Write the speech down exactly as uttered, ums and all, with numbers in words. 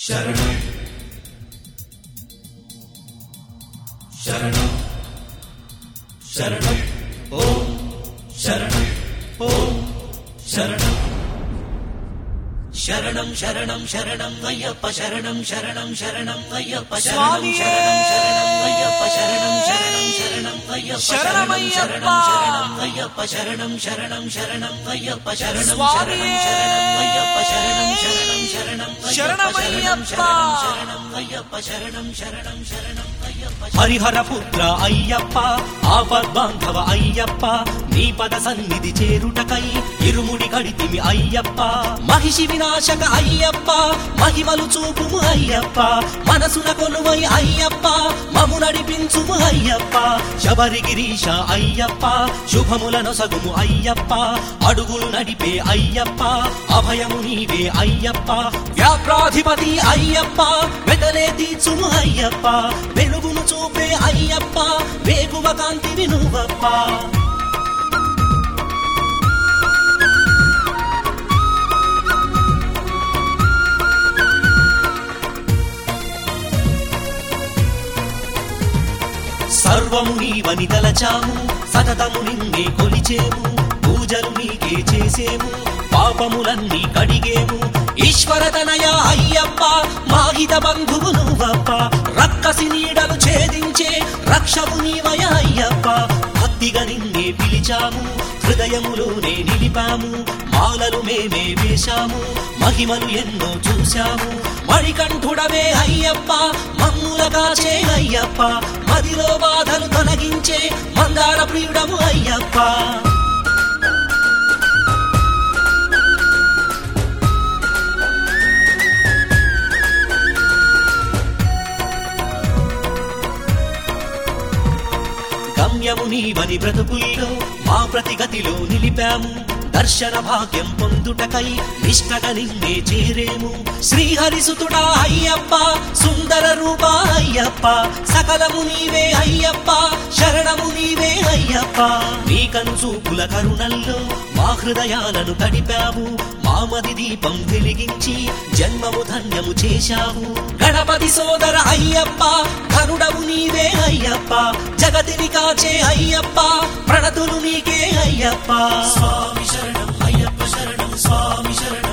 శరణం శరణం శరణం ఓం శరణం ఓం శరణం శరణం శరణం శరణం అయ్యప్ప శరణం శరణం శరణం అయ్యప్ప శరణం శరణం శరణం అయ్యప్ప శరణం శరణం శరణం అయ్యప్ప శరణం శరణం శరణం అయ్యప్ప శరణం శరణం శరణం అయ్యప్ప శరణం శరణం శరణం అయ్యప్ప శరణం శరణం శరణం శరణం శరణం అయ్యప్ప శరణం శరణం శరణం అయ్యప్ప హరిహర పుత్ర అయ్యప్ప ఆపద్బాంధవ అయ్యప్ప నీ పద సన్నిధి చేరుటకై ఇరుముడి కడితిమి అయ్యప్ప మహిషి వినాశక అయ్యప్ప మహిమలు చూపుము అయ్యప్ప మనసున కొలువై అయ్యప్ప మము నడిపించుము అయ్యప్ప శబరిగిరీశ అయ్యప్ప శుభములను సగుము అయ్యప్ప అడుగులు నడిపే అయ్యప్ప అభయము నీవే అయ్యప్ప వ్యాప్రాధిపతి అయ్యప్ప వెతలే తీర్చుము అయ్యప్ప వెలుగును చూపే అయ్యప్ప వేగువ కాంతి వినువప్ప సర్వము నీవని తలచాము సతతము నిన్నే కొలిచేము పూజలు నీకే చేసేము పాపములన్నీ కడిగేము ఈశ్వర తనయ అయ్యప్ప మాహిత బంధువు నువ్వప్ప రక్కసి నీడలు ఛేదించే రక్షము నీవయ అయ్యప్ప భక్తిగా నిన్నే పిలిచాము హృదయములోనే నిలిపాము మాలలు మేమే వేశాము మహిమలు ఎన్నో చూశాము మణికంఠుడవే అయ్యప్ప మమ్ముల కాచే అయ్యప్ప మదిలో బాధలు తొలగించే మందార ప్రియుడము అయ్యప్ప గమ్యము నీవని బ్రతుకుల్లో మా ప్రతిగతిలో నిలిపాము దర్శన భాగ్యం పొందుటకై నిష్టగా నిన్నే చేరేము శ్రీహరిసుతుడా అయ్యప్ప సుందర రూప అయ్యప్ప సకలము నీవే అయ్యప్ప శరణము నీవే అయ్యప్ప నీ కను చూపుల కరుణల్లో మా హృదయాలను తడిపావు మామది దీపం వెలిగించి జన్మము ధన్యము చేశావు గణపతి సోదర అయ్యప్ప ధనుడవు నీవే అయ్యప్ప జగతిని కాచే అయ్యప్ప ప్రణతులు నీకే అయ్యప్ప స్వామి శరణం అయ్యప్ప శరణం స్వామి శరణం